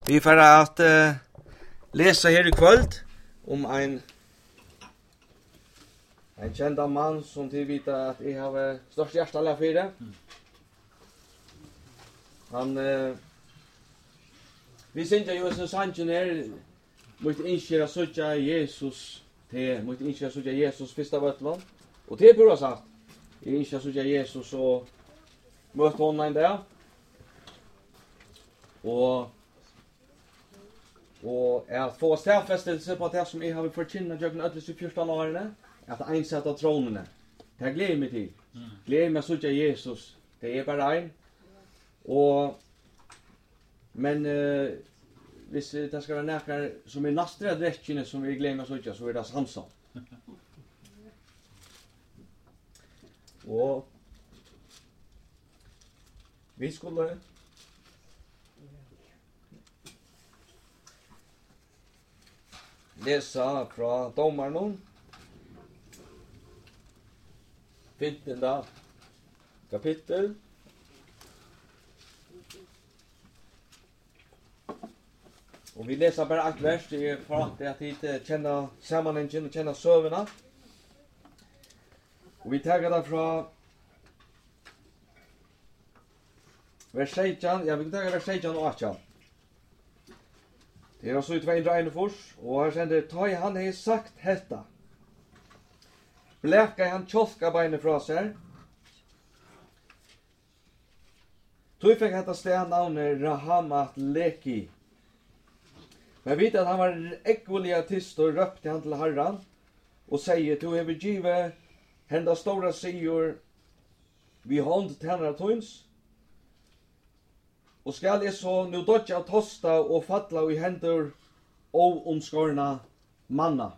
Vi får att läsa här i kväll om en känd man som till vita att jag har störst hjärta för det. Han vi synger ju så sanningen här mot inskira söka Jesus till mot inskira söka Jesus första vattlan och det borde sagt inskira söka Jesus och möta honom där. Och att få stärfästelse på det som jag har förkynnat jag ödles i 14 åren att einsätta tronen. Det gleder mig till. Gleder mig så till Jesus. Det är bara en. Men hvis det ska vara näkar som är nästra rättjene som vi glömmer så är det Samson. Och vi skulle läsa från Domaren 15 kapitel. Och vi läser bara ett vers det är för att inte känna sammanhangen och känna söverna. Och vi tar det från vers 16, vi tar vers 16 och 18. Det är så ut 201 fors och här sender ta han har sagt detta. Bläka han tjolka beinet fra sig. Tog fick detta sted navnet Rahamat Leki. Men vet att han var ekvelig artist och röpte han till Herran och säger du har givet hända stora sigur vi hånd tänra tons. Och skall jag så nu dodja och tosta och falla i händer och omskorna manna.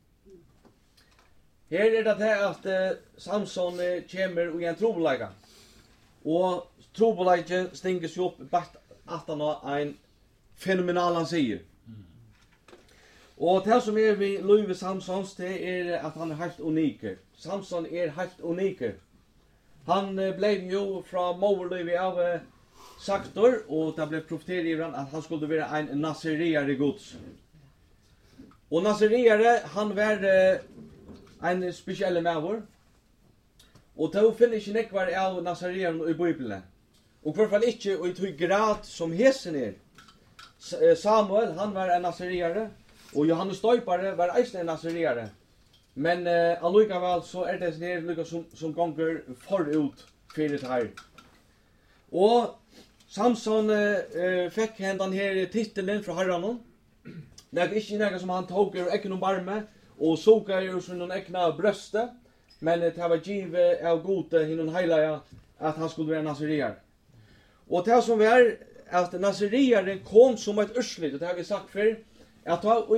Här är det att Samson kommer i en trobeläge. Och trobeläge stinges ju upp bort att han har en fenomenal han säger. Och det som är vi Louis Samsons det är att han är helt unik. Samson är helt unik. Han blev ju från Moverliv av Saktor och det blev profeterat i att han skulle vara en nazireare Guds. Och nazireare han var en speciell människa. Och då finner inte nekvar av nazirearen i Bibeln. Och för fall inte i tog grad som hesen är. Samuel han var en nazireare och Johannes Döpare var en nazireare. Men allikevel så är det sån lika som gånger förut för det här. Och Samson fick den här titeln från Herren. Det är inte något som han tog ur egen barme och såg ur sin egna bröste. Men det var givet av gode inom hela att han skulle vara nazireare. Och det som var att nazirearen kom som ett urslit, det har vi sagt för att ha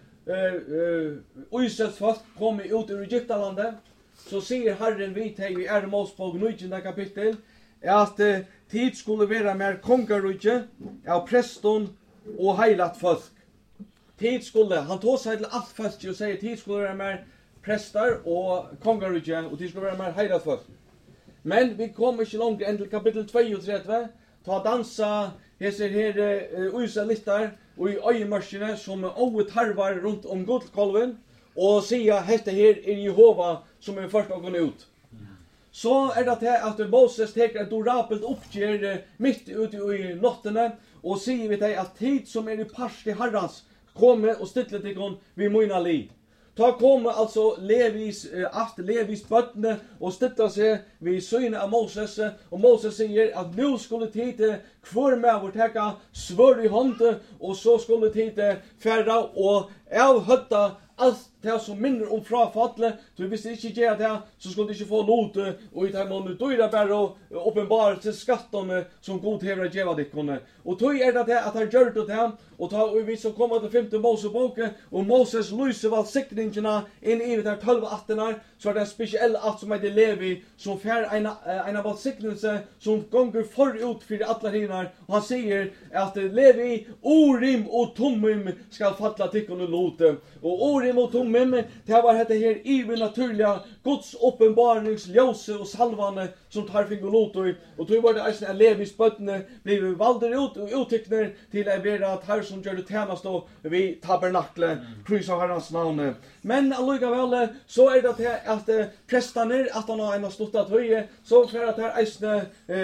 Israels folk kom ut ur Egyptalandet så säger Herren vid i Mosebok 19 kapitel att tid skulle vara mer kongarrike av präston och heilat folk. Tid skulle, han tog sig till allt folk och säger tid skulle vara mer prästar och kongarrike och tid skulle vara mer heilat folk. Men vi kommer inte långt än till kapitel 32, ta dansa, jag ser här Israelitar och i öjemarscherna som tarvar runt om guldkolven och säga detta här är Jehova som är först att gå ut. Så är det att Moses tar ett orapelt uppgör mitt ute i nattene och säger vi dig att tid som är i pars till Herrans kommer och ställer till hon vid mina liv. Ta kommer alltså Levis bötne och ställa sig vid synen av Moses och Moses säger att nu skulle tid kvar med vårt täcka svör i handen och så skulle tid färra och avhötta allt det som minner om frafallet. Så hvis det inte gör det så skulle det inte få lot och i det mån då är det bara uppenbara till skatten som god hever att geva dikkone. Och då är det att han gör det och ta vi som kommer till 5 Mosebok och Moses lyser valsikningarna in i det 12:18 så är det en speciell att som heter Levi som får en valsiknelse som gånger förut för alla hinnar och han säger att Levi Orim och Tummim ska falla dikkone lot och Orim och Tummim det var detta här i naturliga Guds uppenbarningsljus och salvande som tar fingo lot och tog var det eisen Levis bøttene blev valder ut och uttyckner till att vara tar som gör det tjänast då vi tabernakle prisa Herrans namn. Men allikevel så är det att prästarna att han har en stottat höje så för att här eisen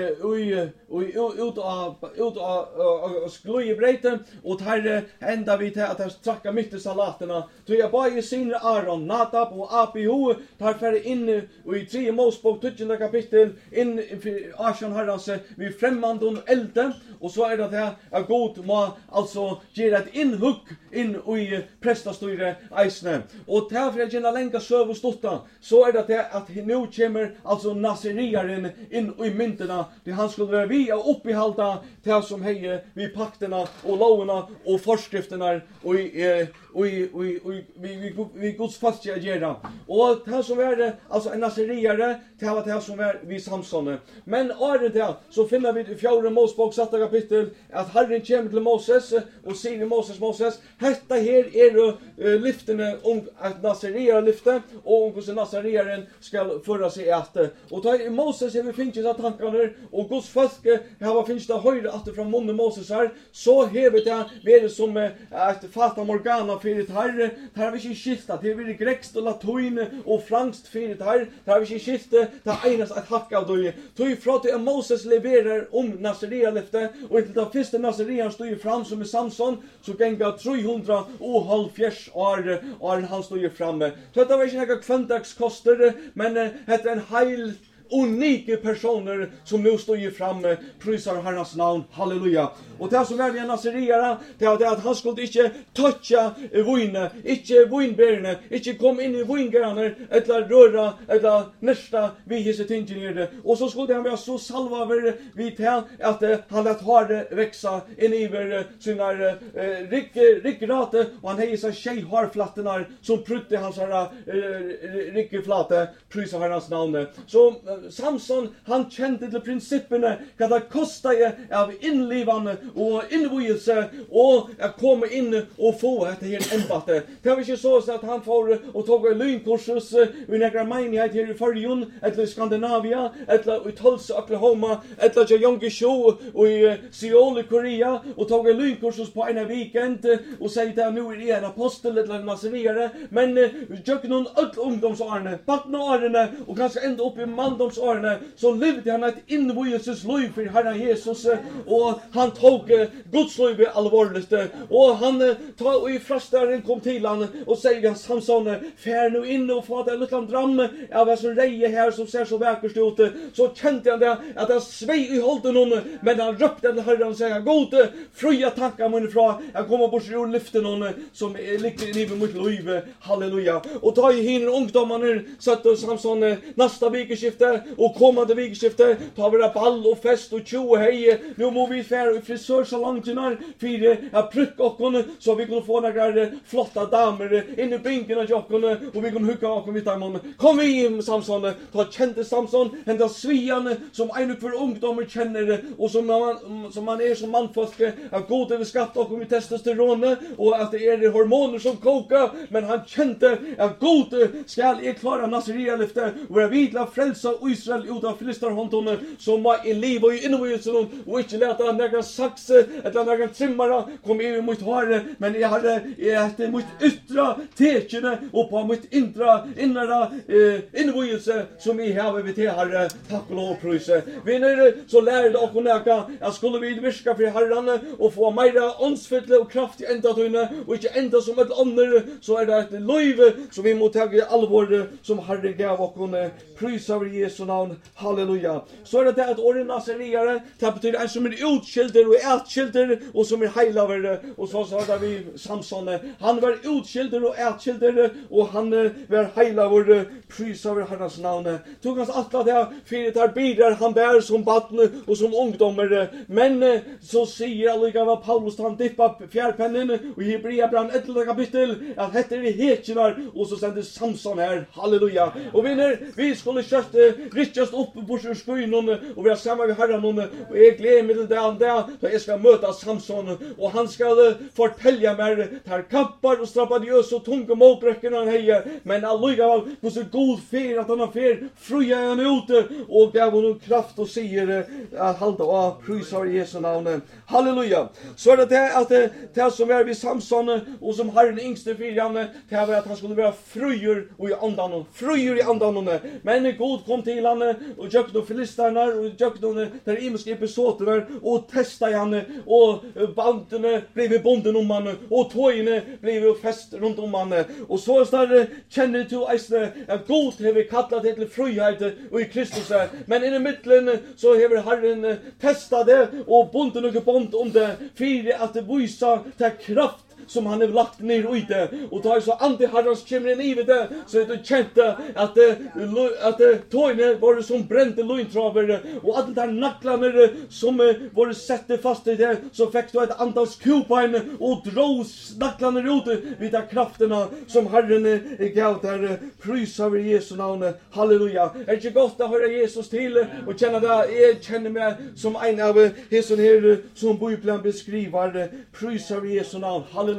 ut och skloje breten och tar ända vid att det tracka mitt i salaterna. Då jag bara i sin Aron, Nadab och Abihu tar för in i 3 Mosebok 20 kapitel in i Ashan Herrans vid främmande och elden och så är det att god må alltså ge ett inhugg in i prästastyre eisne. Och därför är det länge söv och stotta så är det att nu kommer alltså naseriaren in i mynterna det han skulle vara vi och uppehålla det som hejer vid pakterna och loverna och föreskrifterna och vi Guds fast agera. Och det som är alltså en naseriare det var det som är vid Samson. Men året där så finner vi i 4 Mosebok 7 kapitel att Herren kommer till Moses och säger Moses detta här är lyftene om att naseriare lyfte och om hur naseriaren ska föra sig att och ta Moses har vi finns att tankarna och Guds folk har finns det höjda att från munnen Moses här så hevet det är som att fata morgana för det här vi inte skifta det är grekskt och latin och franskt för det här har vi inte skifta det enas att hacka av då tog ifrån till Moses levererar om naseriare lyfte och till det första naseriaren stod ju fram som är Samson så gänga 300 och halvfjärs år han stod ju framme. Så det var inte några kvantdagskoster men det är en heil unika personer som nu står ju framme prisar Herrens namn. Halleluja. Och det som är vi naseriara det är att han skulle inte toucha vine, inte vinbärne, inte kom in i vingärna eller röra eller nästa vi hisse tingen och så skulle han vara så salva över vid till att han lät har växa in i sina rickrate och han hejsa tjej harflattarna som prutte hans rickeflatte prisar Herrens namn. Så Samson han kände till principerna vad det kostar av inlivande och invojelse och att komma in och få det här ämbate. Det var inte så att han får och tog en lynkursus i några menighet här i Färjön eller i Skandinavia eller i Tulsa, Oklahoma eller i Yonggi-shu och i Seoul i Korea och tog en lynkursus på en weekend och säger att nu är det en apostel eller en naseriare men jag någon ungdomsårene, barnårene och kanske ända upp i mandomsårene så levde han ett invojelsens liv för Herren Jesus och han tog Guds liv allvarligt och han tog i frastaren kom till han och säger Samson fär nu in och få det lite dram av en sån reje här som ser så vackert ut så kände han det att han svej i hålden hon men han röpte till Herren och säger god fria tankar mun ifrån jag kommer bort ur lyften hon som ligger i mitt liv halleluja och ta i hinner ungdomarna satt Samson nästa vikeskifte och kommande vikeskifte tar vi ball och fest och tjo och hej nu må vi fär i frisörsalongerna för att prycka och så vi kan få några flotta damer in i bänken och jocken och vi kan hugga och vi tar kom vi Samson ta kände Samson ända svian som en för ungdomar känner och som man är som manfolk att gå till skatt och vi testosteron och att det är hormoner som kokar men han kände att god skall är klara naserier lyfte och är vidla frälsa Israel ut av filistarhonton som var i liv och i invojelsen och inte låta några sax eller några trimmare kom in mot hår men jag hade efter mot yttra tekene och på mot inra invojelse som vi har vid till Herre tack och lov prisa vi när så lärde och näka jag skulle vi viska för Herren och få mera åndsfylle och kraft i ända tunna och inte ända som ett andra så är det ett liv som vi måste ta allvar som Herren gav och prisa för Jesu namn halleluja så är det att åren naseriare det betyder en som är utskilder och ätskilder och som är heilavare och så sa det vi Samson han var utskilder och ätskilder och han var heilavare prisa för Herrens namn tog hans alla det för det bidrar han bär som barn och som ungdomar men så säger allika Paulus han dippa fjärpennen och i Hebreerbrevet 11 kapitel att heter det hetjar och så sände Samson här halleluja och vi skulle köra richtast upp på skyn och vi har samma vid Herren och jag gläder mig till det då jag ska möta Samson och han ska fortälja mig tar kappar och strappadiös och tunga moträcken han hejer men allikevel på så god fer att han har fer fruja han ute och gav honom kraft och säger att halta av prisar Jesu namn. Halleluja. Så är det att det som är vid Samson och som Herren yngste firjan det var att han skulle vara frujur och i andan frujur i andan men god kom till han och jag då filistarna och jag då där imiska episoder och testa han och banden blev bonden om han och tøyene blev fest runt om han och så står känner du att god har kallat det till frihet och i Kristus men i mitten så har Herren testat det och bundet några band om det för att det visar till kraft som han har lagt ner i det och då är så anti-herrans kommer in i det så att du kände att tøyene var som brände lojntraver och alla där nacklarna som var satte fast i det så fick du ett antal skupain och drog nacklarna ut vid de krafterna som Herren gav där prisar i Jesu namn. Halleluja. Är det inte gott att höra Jesus till och känna det jag känner mig som en av Jesu här som Bibeln beskriver prisar i Jesu namn. Halleluja.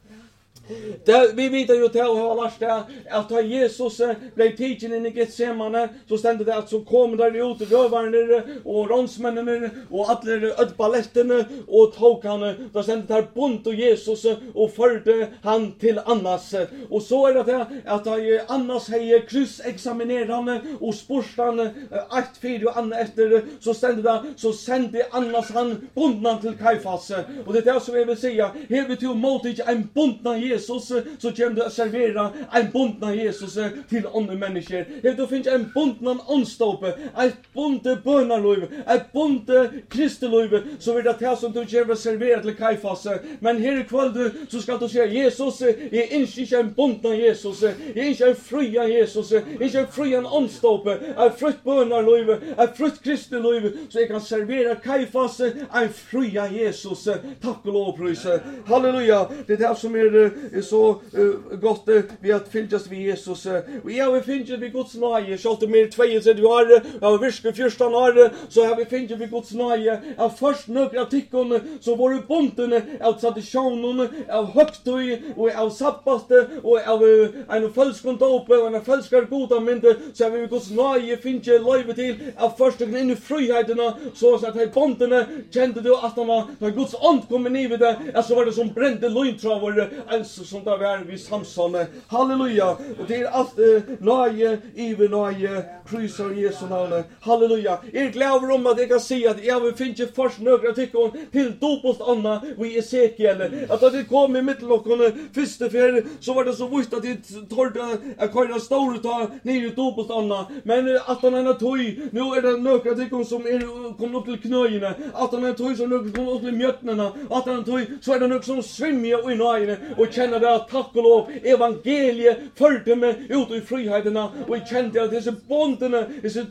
Vi vet ju till att ha lärt det att Jesus blev tidsen in i Getsemane så stände det att så kom där ut rövarna och ronsmännen och alla ödballetterna och tog han då stände där bunt och Jesus och förde han till Annas och så är det att Annas hejer kryssexaminerande och sporstan ett fyr och Anna efter så stände det så sände Annas han bundna till Kajfas och det är som jag vill säga här vi tog emot en bundna Jesus så kommer du att servera en bundna Jesus till andra människor. Det finns en bundna ånstoppe, ett bundet bönarlöv, ett bundet kristelöv så är det som du kommer att servera till Kajfas. Men här i kväll så ska du säga Jesus är inte en bundna Jesus, är inte en fria Jesus, inte en fria ånstoppe, ett fritt bönarlöv, ett fritt kristelöv så jag kan servera Kajfas en fria Jesus. Tack och lovpris. Halleluja. Det är det som är så gott vi att fyllas vid Jesus. Och jag har finnit vid Guds nåde. Självt mer 32 år, jag har virke 14 år, så har vi finnit vid Guds nåde. Av först några tikkon så var det bunten av traditionen, av högtøy och av sabbat och av en falskondop och en falskar goda mynte så har vi vid Guds nåde finnit löjve till av först in i friheterna så att de bunten kände du att när Guds ånd kom in i det så var det som brände lojntravar som det var vid Samson. Halleluja. Och det är allt nöje, iver nöje, prisar Jesu namn. Halleluja. Jag gläder om att jag kan säga att jag finns först några tyckon till dopast Anna och i Ezekiel. Att det kom i mittellockon första för så var det så vitt att det torrde att köra stor ta ner i dopast Anna. Men att han är tøy, nu är det några tyckon som kom upp till knöjene. Att han är tøy som några kom upp till mjötnerna. Att han är tøy så är det några som svimmar i nöjene och känner det att tack och lov evangeliet förde mig ut i friheterna och jag kände att dessa bonderna, dessa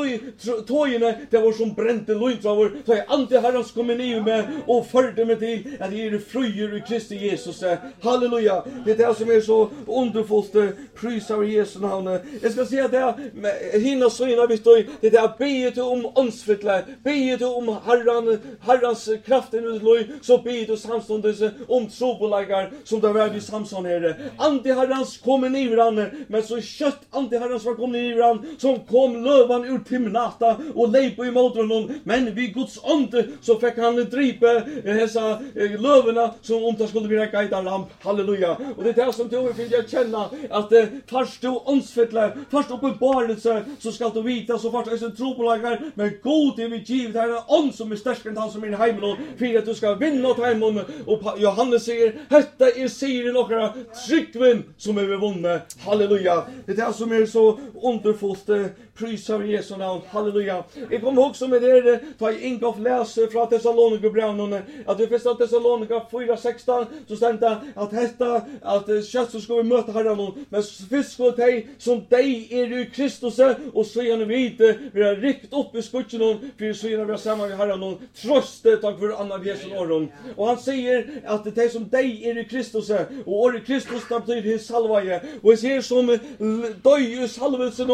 tøyene det var som brände lojntravar så jag anti-herrans kom in med och förde mig till att jag är frier i Kristi Jesus. Halleluja. Det är det som är så underfullt prisar Jesu namn. Jag ska säga det hinna syna vid dig det är be om åndsfylla, be om Herrans kraft i loj så be du samståndes om trobolagar som det var vid Samson här. Anti-herrans kom in i varandra, men så kött anti-herrans var kommit in i varandra, som kom lövan ur timnata och leip i honom. Men vid Guds ånd så fick han dripa dessa lövarna som om det skulle bli guida lamp. Halleluja. Och det är det som du vill jag känna att först du åndsfylla, först uppenbarelse så ska du vita så först är trobolagar, men god är vi givet här en ånd som är starkare än han som är i himlen för att du ska vinna åt himlen. Och Johannes säger, detta är säger några tryggven som är vunnet. Halleluja. Det är det som är så underfullt prisar Jesu namn. Halleluja. Jag kommer också med det ta Ingolf läser från Thessalonikerbrevnen att det första Thessalonika 4:16 så stända att detta att kött så ska vi möta Herren men fisk ska dig som dig är i Kristus och så gärna vi har rikt upp i skutchen för så gärna vi har samma med Herren tröste tack för Anna Jesu oron och han säger att det som dig är i Kristus och ordet Kristus där blir his salvaje. Och jag ser som döj i salvelsen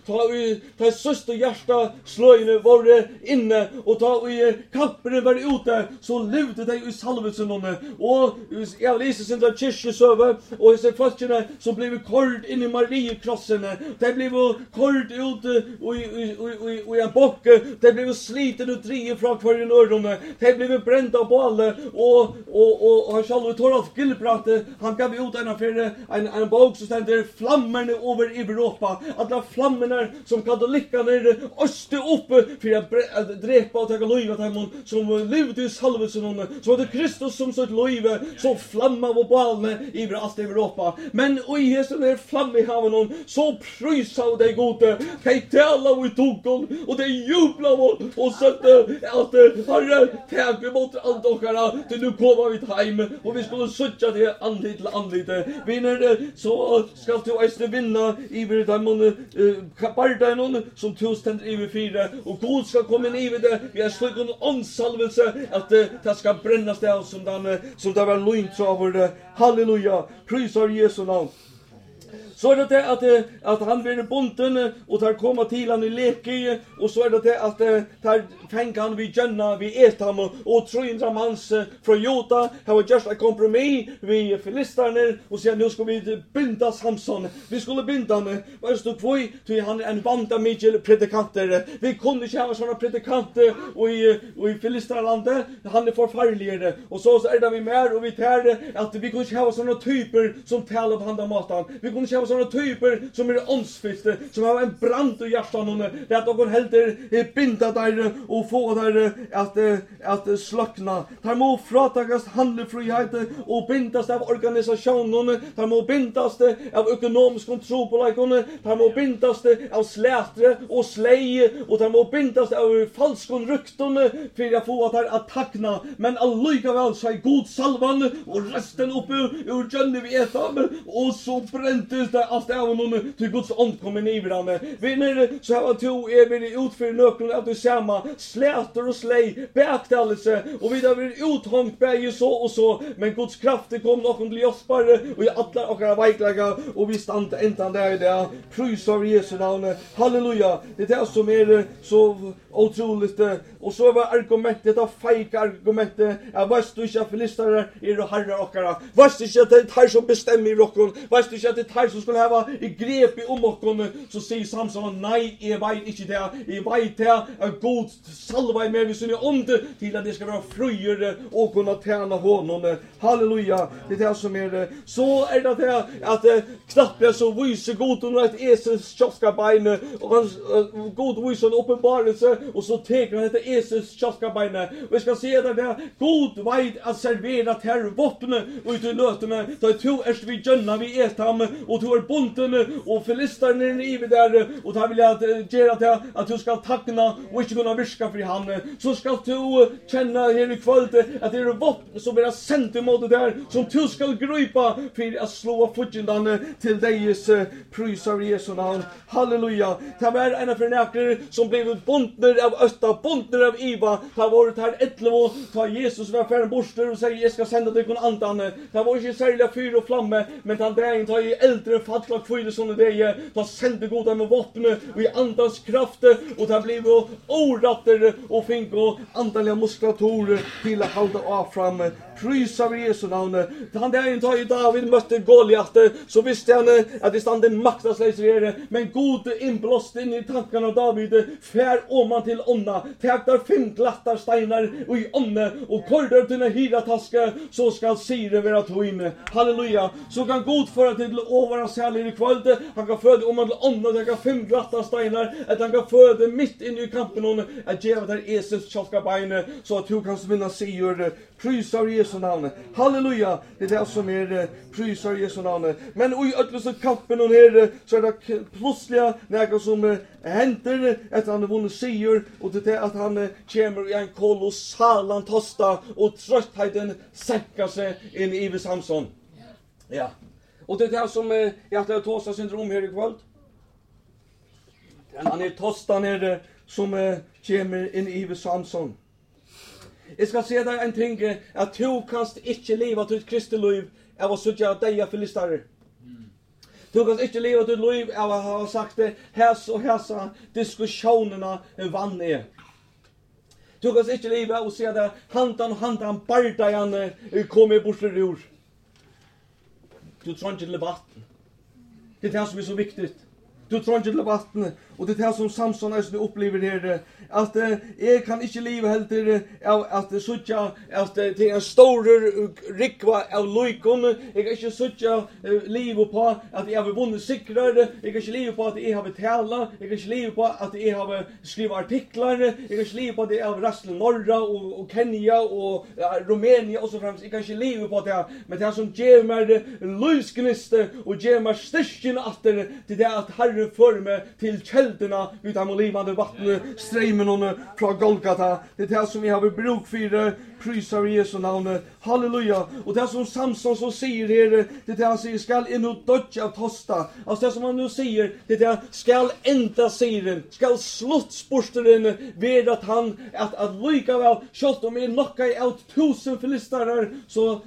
ta söster hjärta slöjne var inne och ta i kappren var ute så levde det i salvelsen och jag läser sin där kyrkesöver och jag ser folkene som blev kord in i Mariekrossen. Det blev kord ut och i en bock. Det blev sliten ut tre från kvarjen öron. Det blev bränt av bål och han själv Toralf Gilbrat han gav ut en bok som ständer flammarna över Europa. Alla flammarna som katolikerna öste upp för att drepa och ta livet av dem som levde i salvelsen. Så det Kristus som så ett liv så flamma och bål i allt Europa. Men och i hesen är flamm i haven så prysade det gode. De tala vi tog och de jublade och sötte att Herre tag emot allt och till nu kommer vi hem och vi skulle söka det andligt till andligt. Vinner så ska du äste vinna i dem kaparden som tusen i 4 och Gud ska komma in i det. Vi har slagit en ansalvelse att det ska brännas där som det var lunt över. Halleluja. Prisar Jesu namn. Så är det att han blir bunten och tar komma till han i leke och så är det att tar fänga han vid Jenna vid Etam och 300 mans från Jota har just en kompromiss vid filisterna och säger nu ska vi binda Samson. Vi skulle binda han. Vad står kvoi till han en vanta Mikael predikanter. Vi kunde inte ha såna predikanter och i filisterlandet han är förfärligare och så är det vi mer och vi tar att vi kunde inte ha såna typer som talar på handa matan. Vi kunde inte ha såna typer som är åndsfyllda som har en brand i hjärtan det att de helter binda där och få där att slockna. Tar må fratagas handlefrihet och bindas av organisationen, tar må bindas av ekonomisk kontroll på likeone, tar må bindas av slätre och slej och tar må bindas av falskon rykten för att få att tackna. Men allikevel så är god salvan och resten uppe ur Jönne vi ätam och så bräntes det allt av någon till Guds ond kommer ni vidare. Vinner så har to är vi utför nöklen att det samma släter och slej beaktelse och vi där blir uthångt bäge så och så men Guds kraft kom någon bli ospare och i alla och veiklaga och vi stannar ända där prisar Jesu namn. Halleluja. Det är som är så otroligt och så var argumentet av fake argumentet jag vet du inte filistare är det herrar och kara vet du inte att det är här som bestämmer i rocken vet du inte att det är här som skulle ha i grep i omokon så säger Samson nej jag vet inte det jag vet det är god salva med vi syns ond till att det ska vara fröjare och kunna tjäna honom. Halleluja. Det är det som är så är det att knappt är så vise god och ett esels tjoska bein och hans god vise en uppenbarelse och så teker han ett esels tjoska bein och vi ska se där god vet att servera till vapen och ut i lötena så att två är vi Jönna vi Etam och två är bunten och filisterna är i där och han vill att göra det att du ska tackna och inte kunna viska för han så ska du känna här i kväll att det är vapen som är sänt emot det där som du ska gripa för att slå foten till dejes prisar Jesu namn. Halleluja. Det var en av förnäkare som blev bundner av östa, bundner av Iva. Det har varit här ettlevo, ta Jesus var färren borster och säger jag ska sända dig någon annan. Det var inte särskilt fyr och flamme, men han där tar i äldre fattlag fyra sådana det ta sände goda med vapen och i andans kraft och det blev oratter och fink och andaliga muskulatorer till att hålla av fram. Prisar Jesu namn. Han där inte i David mötte Goliat så visste han att det stod en maktaslösare men god inblåst in i tankarna av David fär om man till onna täktar 5 glattar stenar och i onne och korder till en hirataska så ska sire vara toine. Halleluja. Så kan god föra till ovara särlig i kväll. Han kan föda om man till onna täcka 5 glattar stenar att han kan föda mitt in i kampen att ge där Jesus tjocka bein så att du kan vinna seger. Prisar Jesu namn. Halleluja. Det är det som är prisar Jesu namn. Men i ötlösa kampen och här så är det plötsliga något som händer att han har vunnit seger och det är att han kommer i en kolossal antosta och tröttheten sänker sig in i Samson. Ja. Och det är det som jag har tosta syndrom här i kväll. Han är tostan här som kommer in i Samson. Jeg skal se deg en ting, at du kanst ikke leva til et kristent liv av å sutja deia filistarer. Du kan ikke leva til et liv av å ha sagt det, hæs og hæsa diskusjonerna vanlige. Du kan ikke leva av å se det, handan bardajane kommer bort til ur. Du tror ikke til vatten. Det er det som er så viktig. Du tror ikke til vatten, og det er det som Samson opplever her, at jeg kan ikke leve helt av at suttja, at det er en stor rikva av løykon, jeg kan ikke suttja leve på at jeg har vunnet sikrar, jeg kan ikke leve på at jeg har tala, jeg kan ikke leve på at jeg har skrivet artiklar, jeg kan ikke leve på at jeg har raslet Norra og Kenya og Rumænia og så fremst, jeg kan ikke leve på det, men det som gjør meg løysgniste og gjør meg styrken atter til det at Herren fører meg til kjeldena ut av livande vatten, streimen fra Golgata. Det er det som jeg har bruk for, prysar i Jesu navn. Halleluja. Og det som Samson så sier her, det er det han sier, skal inn og dodge av tosta. Altså det som han nu sier, det er det skal enda siren, skal sluttsporsteren ved at han, at lyka vel, kjøtt om jeg nokka i av 1000 filistarer, så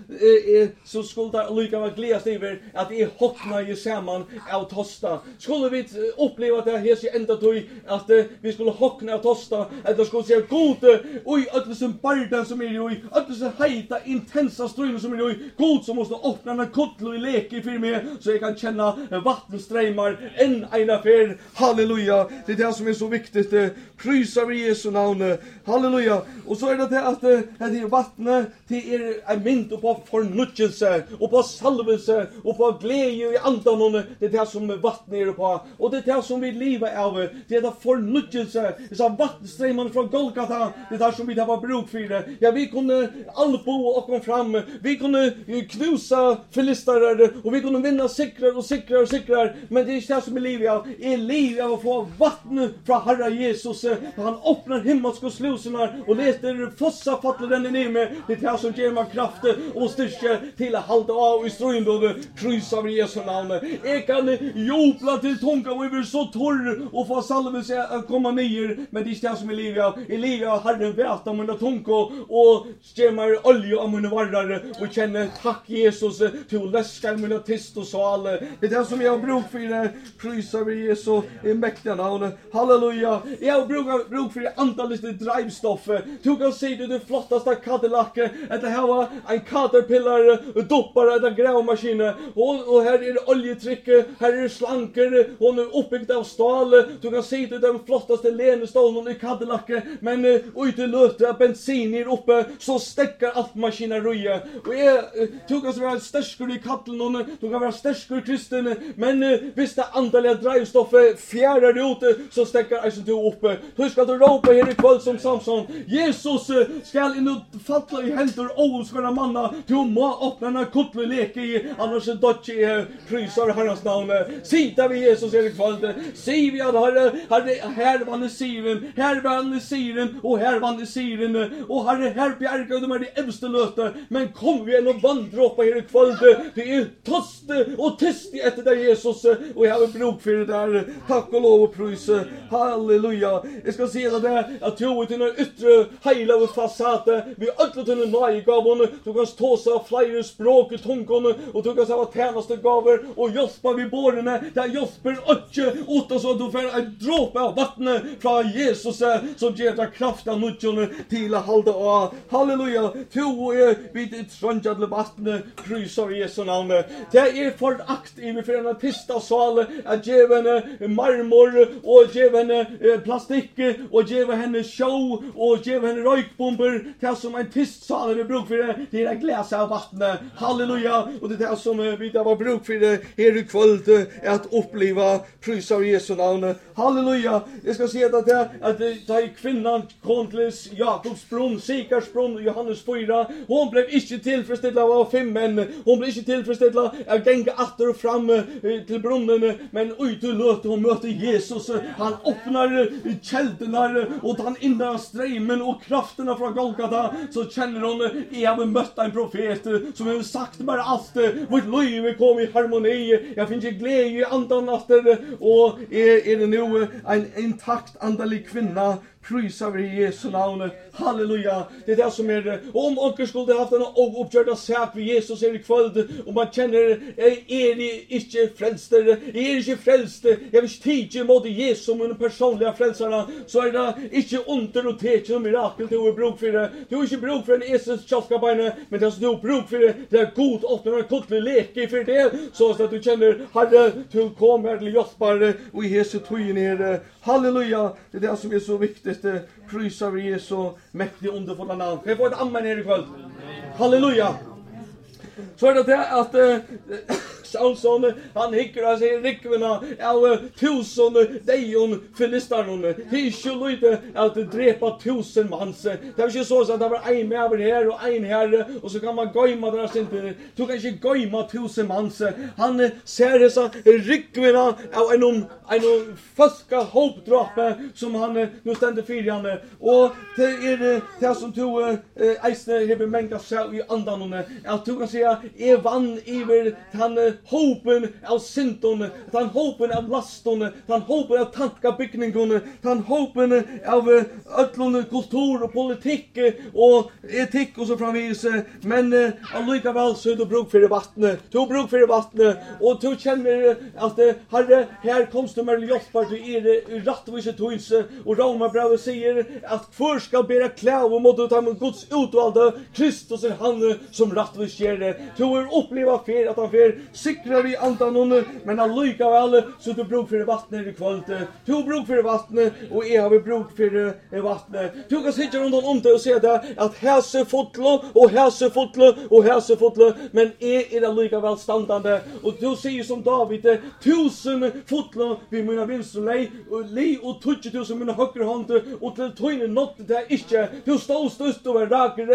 skulle det lyka vel gledes over at jeg hokna i saman av tosta. Skulle vi oppleva at det her enda tog, at vi skulle hokna av tosta, at det skulle si gode, oi, ødlesen barden som er i, ødlesen heita, intensa strøyne som er i, god som måste åpna en kuttlo i leke for meg, så jeg kan kjenne vattenstreimar enn en affær. Halleluja. Det er det som er så viktig. Prysar vi Jesu navn. Halleluja. Og så er det at det vattnet, det er en mynd på fornuttjelse, og på salvelse, og på glede i andan. Det er det som vattnet er på. Og det er det som vi lever av. Det er det fornuttjelse. Det er vattenstreimene fra Golgata. Det er det som vi har bruk for det. Ja, vi kunne albo og komme fram. Vi kunne knusa filistarer, og vi kunne vinna sikrar og sikrar og sikrar. Men det er ikke det som er livet av. Er livet av å få vattnet fra Herre Jesus. Han åpner himmelske slusene og leter fossa fattleren i med. Det er det som ger meg kraft og styrke til å halde av i strøyndåde. Prys av Jesu navn. Jeg kan jubla til tunga og vi så torr og få salvelse å komme nyer. Men det er ikke det som er livet av. I livet av Herren vet om mine tunga og ger meg olje av mine varrare og kjenne takk Jesus til å leske mine tist og sval. Det er det som jeg har bruk for. Prys av Jesu i mektige navn. Halleluja. Jeg har bruk for antallet drivstoff. Du kan si det flottaste Cadillac. Dette her var en Caterpillar doppar eller gravmaskin. Og her er oljetrykk, her er slanker, hon er oppbyggt av stål. Du kan si det den flottaste lenestålen i Cadillac, men ute løte av bensin er oppe, så stekker alt maskineriet. Og du kan være sterskere i kattelen, du kan være sterskere kristen, men hvis det antallet drivstoffet fjærer det ute, så stekker eisen du oppe. Du skal du råpe her i kveld som Samson, Jesus skal inn og falle i hender ålskårne manna, du må åpne en kuttle leke i, annars er dødje i prysar Herrens navn. Sita vi Jesus her i kveld, si vi at Herre, her vann i siren, her vann i siren, og her vann i siren, og Herre, her bjerger du med de evste løte, men kom vi igjen og vandre opp her i kveld, det er toste og tiste etter deg Jesus, og jeg har bruk for det der. Takk og lov og prys. Halleluja. Jeg skal si det at du er til den ytre heile av fasade, vi ødler til den nøygavene, du kan stå seg av flere språk i tungene, og du kan se av tjeneste gaver, og hjelpe vi bårene, det hjelper ikke, uten så du får en dråpe av vattnet fra Jesus, som gjør deg kraft av nødgjene til å holde av. Halleluja. Du er vidt et strøndjadle vattnet, prys av Jesu navn. Det er forakt i vi for en artist av sale, at gjøre henne marmor, og gjøre henne plastikk, og gjøre henne show, og gjøre henne røykbomber, det som en tistsale vi bruk for det er glas av vattnet. Halleluja. Og det er som vi har bruk for det her i kveld, at oppleva prys av Jesu navn. Halleluja. Jeg skal si at da kvinnan kom til Jakobs brunn, Sikars brunn, Johannes 4, hun ble ikke tilfredsstilt av 5 menn, hun ble ikke tilfredsstilt av å genge atter og fram til brunnen, men ut og løte hun møte Jesus. Han åpner kjeldene, og han inner streimen og kraftene fra Golgata, så kjenner hun, jeg har møtt en profet som har sagt bare alt, vårt liv kom i harmoni, jeg finner glede i andan atter, og er det nå en intakt andelig kvinna, Prisa vi Jesu navn. Halleluja. Det det som om onkel skulle haft en uppgjorda sak vid Jesus i kväll och man känner inte frälst, inte frälst. Jag vill tige mot Jesus som en personliga frälsarna, så det inte under och teke mirakel du är bruk för det. Du är inte bruk för en Jesus kälskabeine, men det du bruk för det är god öppnar en kottlig leke för det, så att du känner Herre, du kommer till hjälpare och i Jesu tog ner. Halleluja. Det är det som är så viktigt. Prisa vi Jesu mäktiga underfulla namn. Kan jag få ett amen här ikväll? Halleluja. Så är det att Samson, han hickar och säger rikvena av 1000 dejon filistarnon. Det är inte lite att drepa 1000 mans. Det är inte så att det var en med över här och en här och så kan man gömma deras inte. Du kan inte gömma 1000 mans. Han ser dessa rikvena av en faska hoppdrape som han nu ständer firjande. Och det är det som du eisne hever mänga sig i andan. Att du kan säga är vann iver han hopen av synton, han hopen av laston, han hopen av tankabyggningen, han hopen av ötlund kultur och politik och etik och så framvis. Men allikevel så är du bruk för vattnet. Du bruk för vattnet och du känner att Herre, här kommer du med hjälpar till rättvisa tons och Romarbrevet säger att för ska bära kläv och måtte ta med Guds utvalda Kristus är han som rättvis ger det. Du är uppleva för att han för sikrar i andan men allikevel så du bruk för vattnet i kväll. Du bruk för vattnet och jag har bruk för vattnet. Du kan sitta runt om det och säga det att häse fotlo och häse fotlo och häse fotlo, men är allikevel standande. Och du säger som David 1000 fotlo vid mina vinstra lej och 20 000 mina högra hand och till toinen nått det inte. Du stod störst och var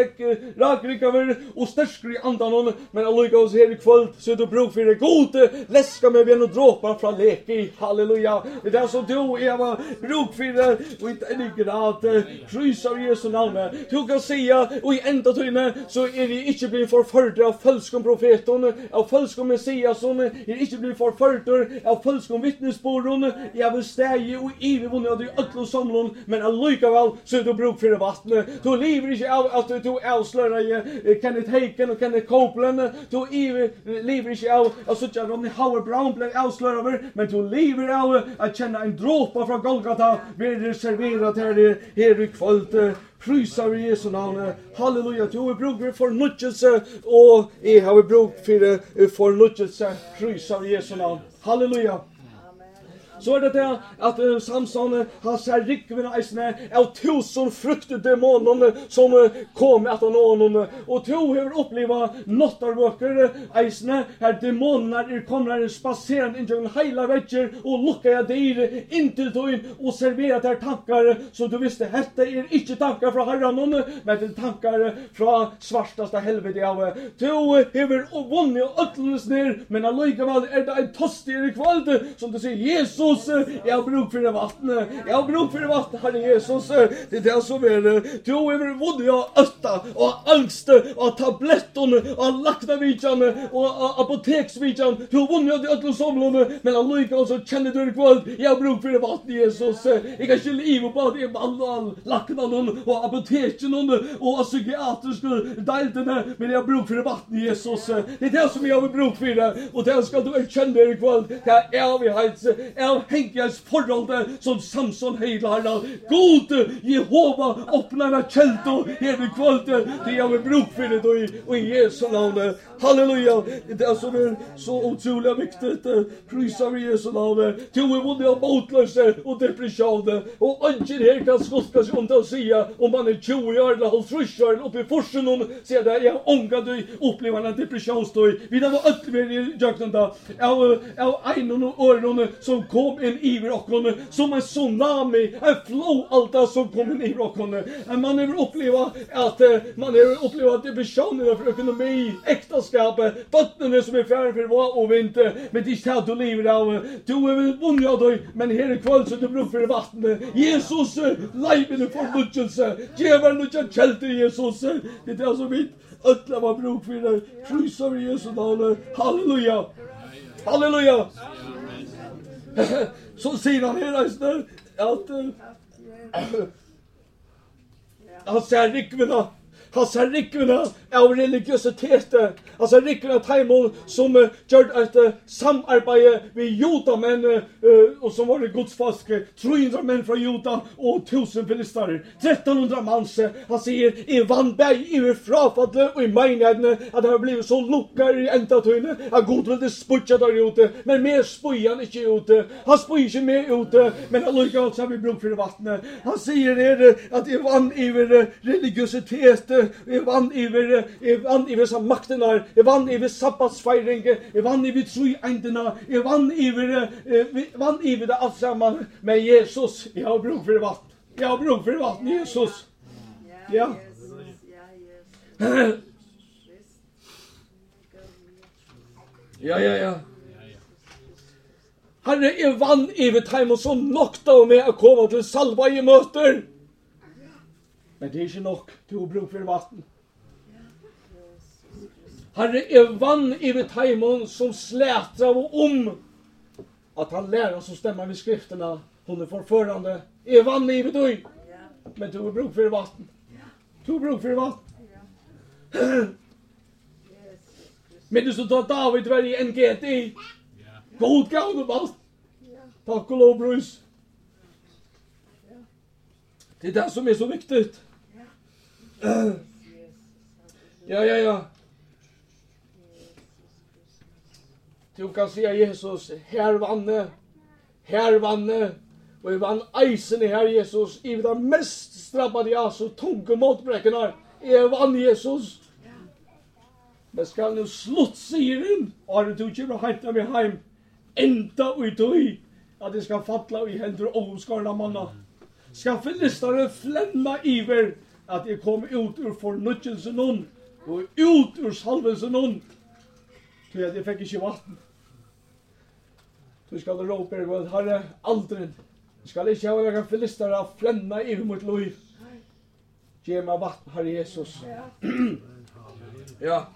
rakrikaver och stärskri i andan, men allikevel så här i kväll så du bruk för det god läska med ven och dråpar från leke. Halleluja. Det är så du och Eva bruk för det och inte en grad prisa Jesu namn. Du kan säga och i enda tydligen så är det inte blivit förförda av falskom profeton, av falskom messias, är inte blivit förförda av falskom vittnesbörden. Jag vill stäge och ivevunna av de ötlo samlon, men allikevel så är du bruk för det vattnet. Du lever inte av att du avslöjar Kenneth Haken och Kenneth Copeland. Du lever inte av att sucha Ronnie Howard Brown blev avslöjad, men du lever av att känna en dråpa från Golgata blir serverat här i kväll. Prisa vi Jesu namn. Halleluja. Du har bruk för förnyelse och jag har bruk för förnyelse. Prisa vi Jesu namn. Halleluja. Så är det att Samson har ser rikvena eisne av 1000 fruktdemoner som kom att honom och tro har uppleva nottarvöker eisne här demoner är kommer spacerande in genom hela veckan och lucka jag dig in till dig och servera där tankar så du visste detta är inte tankar från Herren men det tankar från svartaste helvete av du har vunnit och ötlnes ner men allikevel är det en tostig kväll som du säger Jesus. Jag har bruk för det vattnet. Jag har bruk för det vattnet, Herre Jesus. Det är det som är det. Du har vunnit av ötta och angst och tabletten och laknavidjan och apoteksvidjan. Du har vunnit av de ötla somlorna. Men allikevel så känner du det kväll. Jag har bruk för det vattnet, Jesus. Jag kan inte leva på det all laknaden och apoteken och psykiatriska dejterna. Men jag har bruk för det vattnet, Jesus. Det är det som jag har bruk för det. Och det ska du erkänna det kväll. Det är evighet. Henkas förhållande som Samson hejla herran. God Jehova öppnar en kälto här i kvällen. Det är med bruk för det och i Jesu namn. Halleluja. Det är som är så otroligt viktigt. Prisa vi Jesu namn. Du är vunnit av motlösa och depression. Och ingen här kan skoska sig om det att säga om man är 20 år eller 50 år uppe i forsen säger det. Jag ångar dig uppleva en depressionstøy. Vi har varit ötterver i jöknanda av einen och öron som kom en iver och som en tsunami, en flow som kom en iver och man har uppleva att depressionen för ekonomi, äktenskapet, vattnen som är färre för vad och vinter, men det är så att du lever av. Du är vunnit av dig, men här i kväll så du bruk för vattnet. Jesus, liven är förlutelse. Djävulen nu kälte Jesus. Det är det som mitt ötla var bruk för det. Prisa vi Jesu namn. Halleluja. Halleluja. Så säger han här att han ser rikvina. Han ser rikvina av religiøsitetet. Han ser rikvina taimon som gjør et samarbeid med judamenn og som var godsfaske. 300 menn fra juda og 1000 filistarer. 1300 mans. Han sier, I vann beg I frafadle og I meinhedene at det har blivit så lukkar I entatøyne at God ville sputja der ute. Men mer spøy han ikke ute. Han spøy ikke mer ute. Men allikevel så har vi bruk for vattnet. Han sier at I vann iver religiøsitet. I vann iver som maktenar. I vann iver sabbatsfeiring. I vann iver trojendena. I vann iver det alt sammen. Men Jesus, jeg har bruk for vatten. Jeg har bruk for vatten, Jesus. Ja. Ja. Herre, jeg vann iver time og så nokta med å komme til salva I møter. Men det ikke nok til å bruke for vatten. Herre, jeg vann iver time som slätra om at han lærer som stemmer ved skriftene. Hun forførende. Jeg vann iver du. Men du har bruk for vatten. Du har bruk for vatten. Men du så tar David var I NGT. God gav du vatten. Takk og lov, brus. Det det som så viktigt. Ja. Du kan säga Jesus, här vanne, och I vann eisen I här Jesus, I det mest strabbade jag så tunga motbräckorna. Jag vann Jesus. Men skal nu sluttsiren, och du kommer hämta mig hem, enda och I att det ska falla I händer omskarna manna. Ska filistare flämma iver att det kom ut ur fornutjelsen och ut ur salvelsen till att jag fick inte vatten. Du skal råpa God, Herre, aldrig. Skal ikke ha några filistare flämma iver mot liv. Ge mig vatten, Herre Jesus. Ja.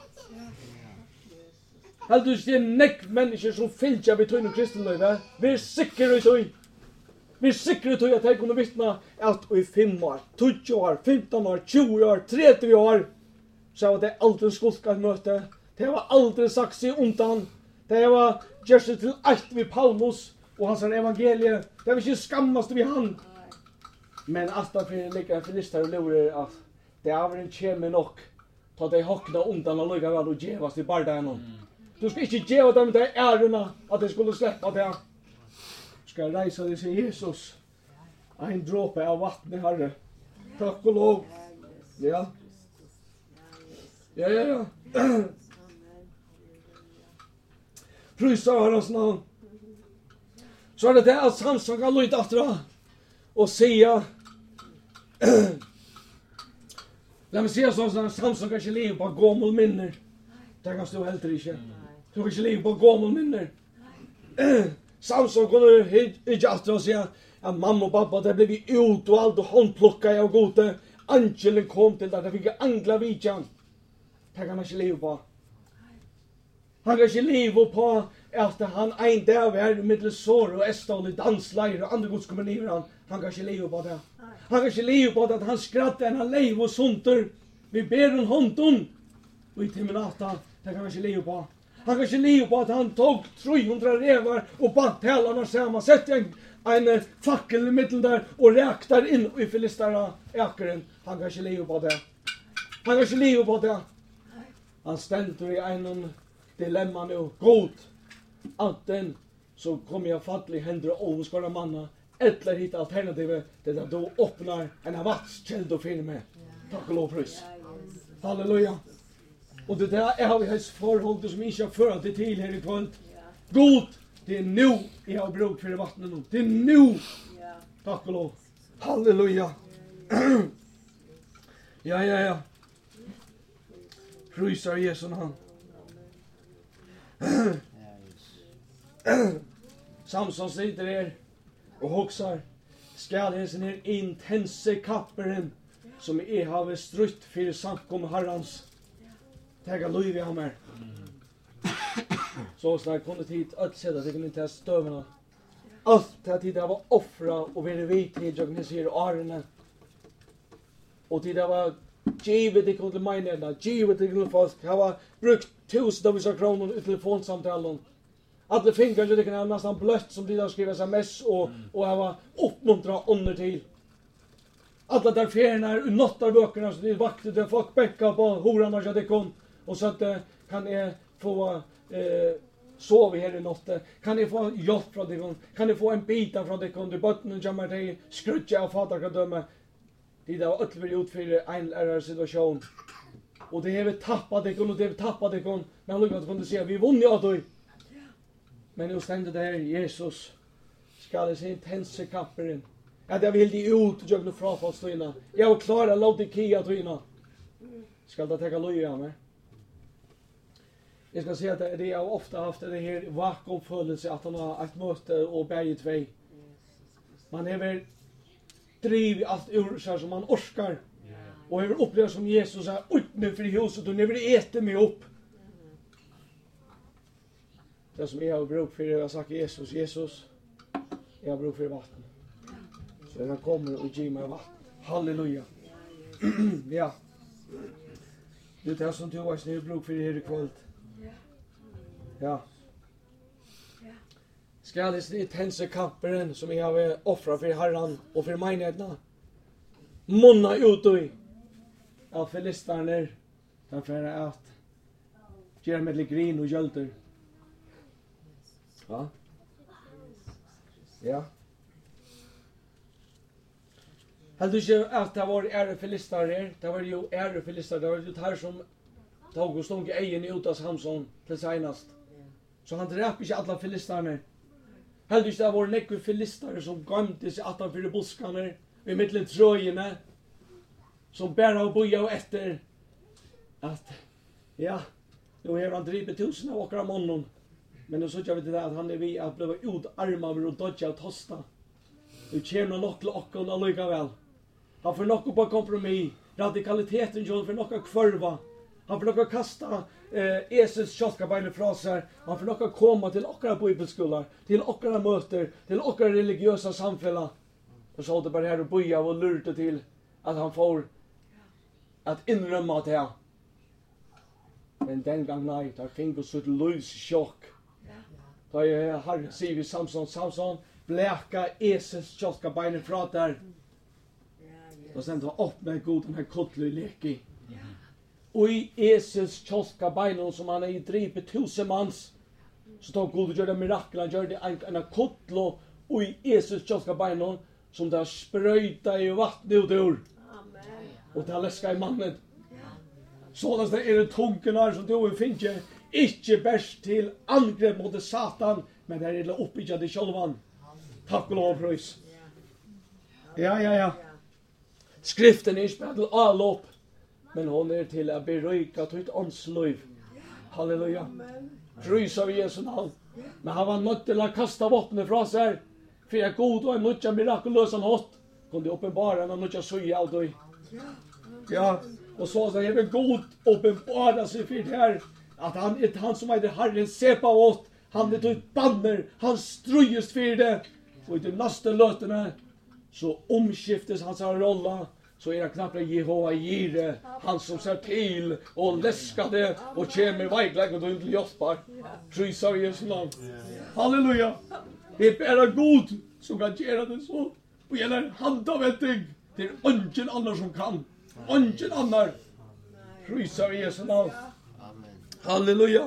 Heldur det nekk mennesker som fylgja vid tøyne kristenløyve. Vi sikre I tøy. Vi sikre tøy at jeg kunne vittna at I 5 år, 20 år, 15 år, 20 år, 30 år, så var det aldri skulka møte. Det var aldri sagt seg undan. Det var gjør seg til alt vid Paulus og hans evangelie. Det var ikke skammast vid han. Men alt av like filister og lurer at det er en kjemme nok ta de hokna undan og lukka vel og djevast I bardagen. Du skal ikke djeva dem til ærena at de skulle släppa det. Du skal reisa deg til Jesus. En dråpe av vatten, Herre. Takk og lov. Ja. Prysa Herrens navn. Så er det det at Samson kan lytte aftra og säga la meg säga sånn at Samson kan ikke leve på gammel minner. Det kan stå helt ikke. Du kan ikke leve på gammel minner. Samson kunne ikke aftra og säga at mamma og pappa det ble vi ut og alt og håndplukka av gode. Angelen kom til der, det fikk angla vidjan. Det kan han ikke leve på. Han kan ikke leve på at han en dag var middel sår og estål I dansleir og andre gods kommer livet han. Han kan ikke leve på det. Han kan ikke leve på det at han skrattar en han leiv og sunter. Vi ber en hånden og I timinata. Det kan han ikke leve på. Han kan ikke leve på at han tog 300 revar og bant helarna sammen. Sett en fakkel I middel der og räktar inn I filistara äkeren. Han kan ikke leve på det. Han kan ikke leve på det. Han stender I en dilemma nu. God. Anten så kommer jag fattlig händer och omskara manna. Eller hit alternativet det där då öppnar en vattkällda för mig. Tack och lov pris. Halleluja. Och det där är vi hans förhåll som inte har förat det till här I kväll. God. Det är nu jag har bruk för vattnet nu. Det är nu. Tack och lov. Halleluja. Ja. Prisar Jesu namn. Samson sitter her og hoksar. Skal hesen her intense kapperen som jeg har strutt for samkom herrans. Tega løyvi av meg. Så snart kunne tid alt sida til kunne ta støvene. Alt det tid jeg var offra og være vidt til jeg sier årene. Och det var givet det kunde mina, givet det kunde folk. Jag var brukt tusentals av kronor i telefonsamtalen. Alla fingrar det kan nästan blött som de där skriver sms och jag var uppmuntrad under till. Alla där färna i nottarböckerna så det vakte det folk bäcka på horarna så det kom och så att kan jag få sova här i natten. Kan jag få hjälp från dig? Kan jag få en bit från dig? Du botten kommer till skrutja och fatta kan döma. Det var ytterligare ut för en eller situation. Och det har tappat dig och det har tappat dig. Men jag kunde säga vi vunnit av dig. Men nu ständer där Jesus ska det se intense kapperen. Att jag vill ut och göra frafallstöjna. Jag har klarat Laodikea töjna. Ska det ta löja med? Jag ska säga att det har ofta haft det här vakuumfølelse att han har ett möte och bärget två. Man är väl driv allt ur sig som man orskar. Och jag upplever som Jesus är utne för huset och ni vill äta mig upp. Det som jag har bruk för, jag har sagt Jesus, jag har bruk för vatten. Så han kommer och ger mig vatten. Halleluja. Ja. Det är som du har snö bruk för det här i kväll. Ja. Ska det intense kampen som jag har offrat för Herren och för menigheten. Monna ut i. Ja, filisterna därför att ger med grin och jölter. Ja. Ja. Hade ju att det var ära filister det var ju ära filister det var ju här som tog och stod i egen ut av Samson till senast. Så han dräp inte alla filisterna. Hade ju det var nekve filister som gömde sig utanför buskarna i mitten tröjorna som bära och boja och efter att ja, nu har han drivit tusen av åkra månen. Men nu såg jag vet det att han är vi att bli utarmad och dodja och tosta. Nu kommer nog till åkken allikevel. Han får nog på kompromiss. Radikaliteten gör för nog kvörva. Han får nog kasta Esels kioskabein från sig. Han får nog komma till åkra bibelskolor, till åkra möter, till åkra religiösa samfälla. Och så det bara här och boja och lurte till att han får att inrömma det här. Men den gången nej, där fick vi så ett lyschock. Da jeg har sier vi Samson, bläka Esels kioskabein från där. Och sen ta upp med god den här kottlig leki. Och i Esels kioskabein som han är i drivit 1000 mans. Så tar God och gör det mirakler, han gör det en kottlo och i Esels kioskabein som där spröjta i vatten ut ur. Och det har läska i mannen. Sådant är det tunken som du finner inte bäst till angrepp mot Satan, men det är det uppbyggade självan. Tack och lov pröjs. Ja. Skriften är inte till allop, men hon är till att beröka till ett åndsliv. Halleluja. Pröjs av Jesu namn. Men han var nødt till att kasta vapnet från sig. För jag god och en nødt mirakulös han hatt. Kunde uppenbara en nødt söja av dig. Ja, och så är det god uppenbara sig för det här. Att han är han som heter Herren Sebaot. Han är till ett banner. Han ströjes för det. Och i de nästa lötena så omskiftes hans rolla. Så är det knappt Jehova Jire. Han som ser till och läskade och kommer väglägg och inte hjälpar. Prisar Jesu namn. Halleluja. Det är bara god som kan göra det så. Och gäller handavetting. Det är ingen annan som kan. Ingen annan. Prisar Jesu namn. Halleluja.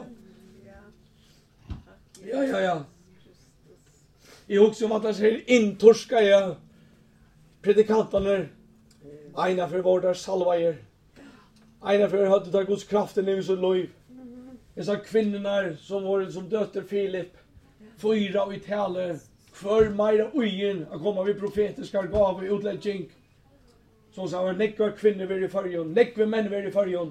Ja. Jag också om att det säger intorska jag predikanterna. Ena för vårdar salvajer. Ena för hade ta Guds kraften i så liv. Dessa kvinnorna som var som dötter Filip. 4 i tale. För mera öjen att komma vid profetiska gav i utläggning. Som sa var nekva kvinnor vid i förjon. Nekva män vid i förjon.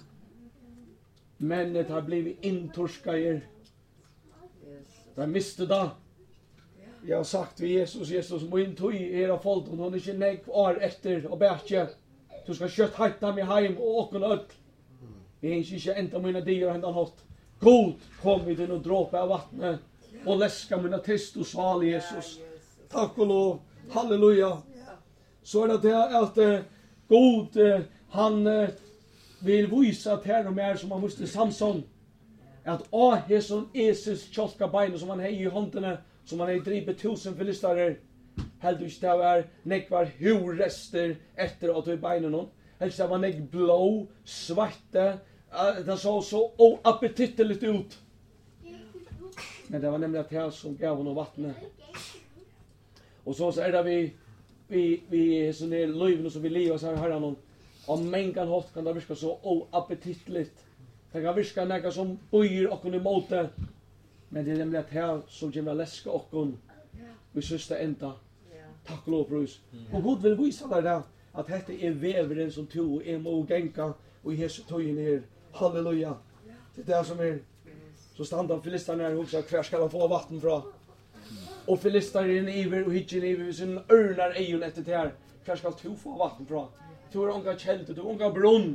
Männet har blivit intorskajer. De miste det. Jag har sagt till Jesus må inte i era folk och hon är inte nekv år efter och bärtje. Du ska kött hajta mig heim och åken öll. Vi är inte ända mina dier och händan hatt. God kom vi till en dråpe av vattnet och läska mina test och sval Jesus. Tack och lov. Halleluja. Så är det att God, han vill visa till här och mer som han måste Samson. Att Heson Jesus kjolka bein som han hei i håndene, som han hei drivit 1000 filistarer, helt ikke det var nekvar hurrester etter at du i beinen hon. Helst det var nek blå, svarte, det så oappetitteligt ut. Men det var nemlig at det som gav honom vattnet. Og så det vi sånn her løyvene som vi livet så her han og mengan hot kan det virka så oappetitteligt. Det kan virka nekka som bøyer okkon i måte. Men det nemlig at det som kommer leska okkon i sista enda. Takk og lov, brus. Og Gud vil vise deg det, at dette veveren som to må genka og i Jesu tøyen her. Halleluja. Det det som så standa filisterne her og sa, hver skal han få vatten fra? Og filisteren iver og hitjen iver, hvis hun ørnar eion etter det her, hver skal to få vatten fra? To unga kjelte, to unga brunn.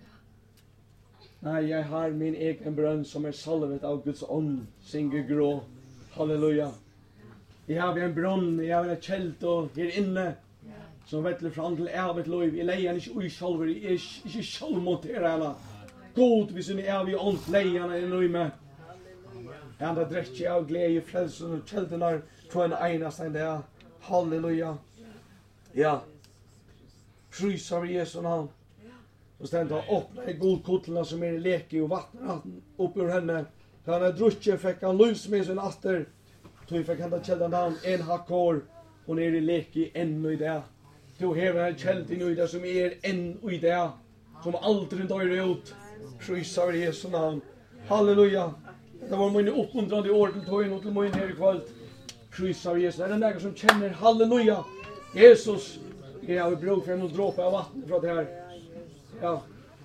Nei, jeg har min egen brunn som salvet av Guds ånd, synger grå. Halleluja. Jeg har en brunn, jeg har en kjelte her inne, som vettler fram til evet liv. Jeg leier ikke ui sjalver, jeg ikke sjalvmonterer henne. God, hvis hun i ånd, leier henne i nøyme. Jeg har drettje av glede i frelsen og kjeltenar på en eneste enn det. Halleluja. Ja. Prysar vi Jesu navn. Så stendt han åpna i god kotlerna som i leke og vattnet opp ur henne. Da han drutje fikk han lus med sin atter. Så fikk han da kjeldan navn en hakkår. Hon i leke ännu i det. Du hever en kjelden i det som ännu i det. Som aldrig dör ut. Prysar vi Jesu navn. Halleluja. Det var min uppmuntrande år till tøyen och till min her i kveld. Prysar vi Jesus. Det någon som känner halleluja. Jesus, jag har bruk för en dråpe av vatten från det här. Ja.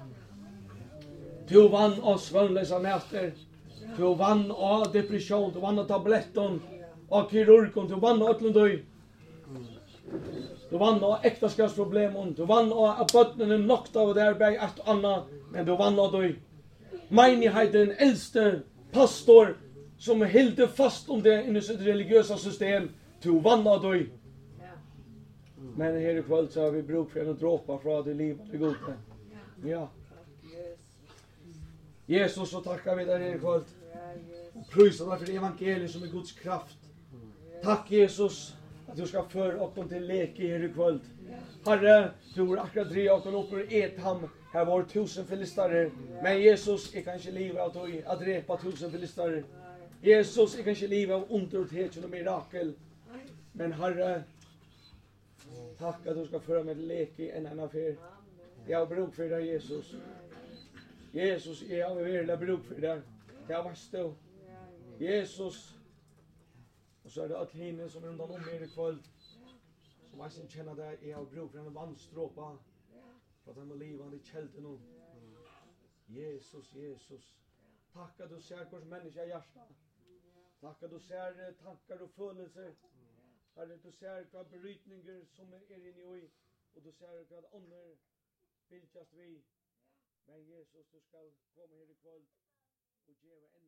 Du vann av svönlösa nätter. Du vann av depression. Du vann av tabletten. Av kirurgen. Du vann av ötlundöj. Du vann av äktenskapsproblemen. Du vann av att bötnen nokta av där bäg ett annat. Men du vann av dig. Menigheten äldste pastor som helde fast om det i sitt religiösa system. Du vann av dig. Men här i kväll så har vi bruk för en dråpa från det livet det gode. Ja. Jesus, så tackar vi dig här i kväll. Prysar dig för evangeliet som är Guds kraft. Tack Jesus att du ska föra oss till leke här i kväll. Herre, du har akkurat drevet oss upp ur Etam. Här var 1000 filistare. Men Jesus, jag kan inte leva av dig att drepa 1000 filistare. Jesus, jag kan inte leva av underhet och mirakel. Men Herre, tack att du ska föra mig till leke en annan affär. Jag har bruk för dig, Jesus. Jesus, jag har verkligen bruk för dig. Jag var stå. Jesus. Och så det att hinna som rundan om er i kväll. Som jag sen känner det, jag har bruk för en vannstråpa. För att han är livande i kälten nu. Jesus, Jesus. Tack att du ser hos människa i hjärtat. Tack att du ser tankar och födelser. Herre, du ser vad brytningar som är inne i. Och du ser vad ånder vilkas vi. Men Jesus, du ska komma här i kväll och ge